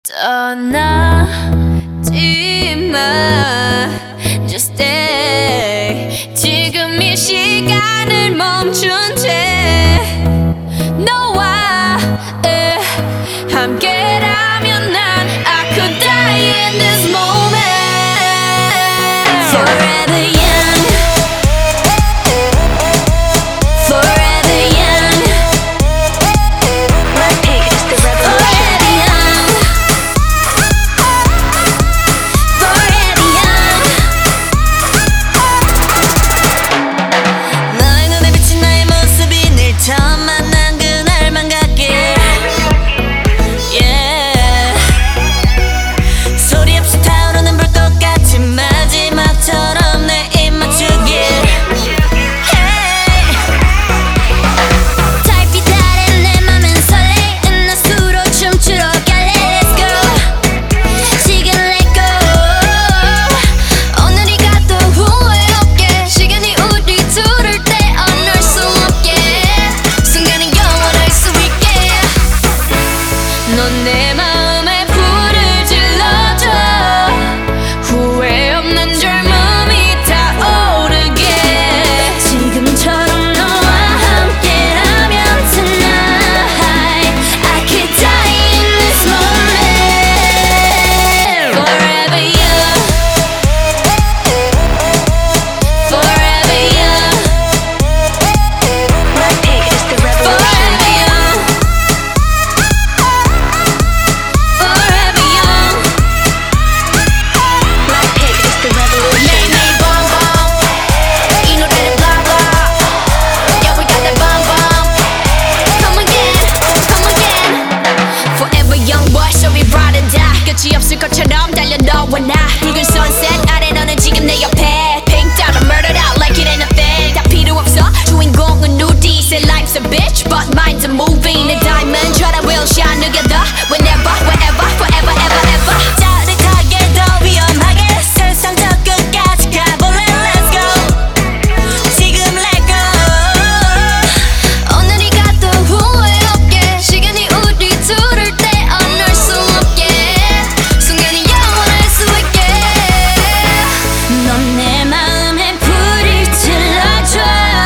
떠나지 마, just stay. 지금 이 시간을 멈춘 채 너와 함께라면 난 I could die in this moment. Forever young, forever young. Blackpink is the revolution. 처음 만난 그날만 같길, yeah. 소리 없이 타오르는 불꽃 같이 마지막처럼 내 입 맞추길, hey. 달빛 아래 내 맘은 설레는 낮수로 춤추러 갈래. Let's go. 지금 let go. 오늘이 가도 후회 없게 시간이 우리 둘을 떼어놓을 수 없게 넌 내 마음에 불을 질러줘. 후회 없는 젊음이 타오르게. 지금처럼 너와 함께라면 tonight I could die in this moment. Forever young, forever young. Blackpink is the revolution. 끝이 없을 것처럼 달려 너와 나. 붉은 sunset 아래 너는 지금 내 옆에. Pink diamond murdered out like it ain't a thing. 다 필요 없어 주인공은 우리. Say life's a bitch but mine's a movie. 내 diamond try to will shine together. Whenever, wherever, forever, ever, ever. 짜릿하게 더 위험하게 세상 저 끝까지 가볼래. Let's go. 지금 let go. 오늘이 가도 후회 없게 시간이 우리 둘을 떼어놓을 수 없게. 넌 내 마음에 불을 질러줘.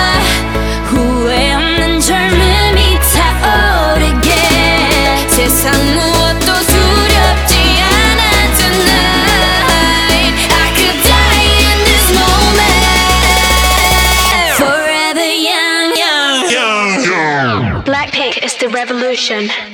후회 없는 젊음이 타오르게. 세상 무엇도 두렵지 않아 tonight. I could die in this moment. Forever young. Blackpink is the revolution.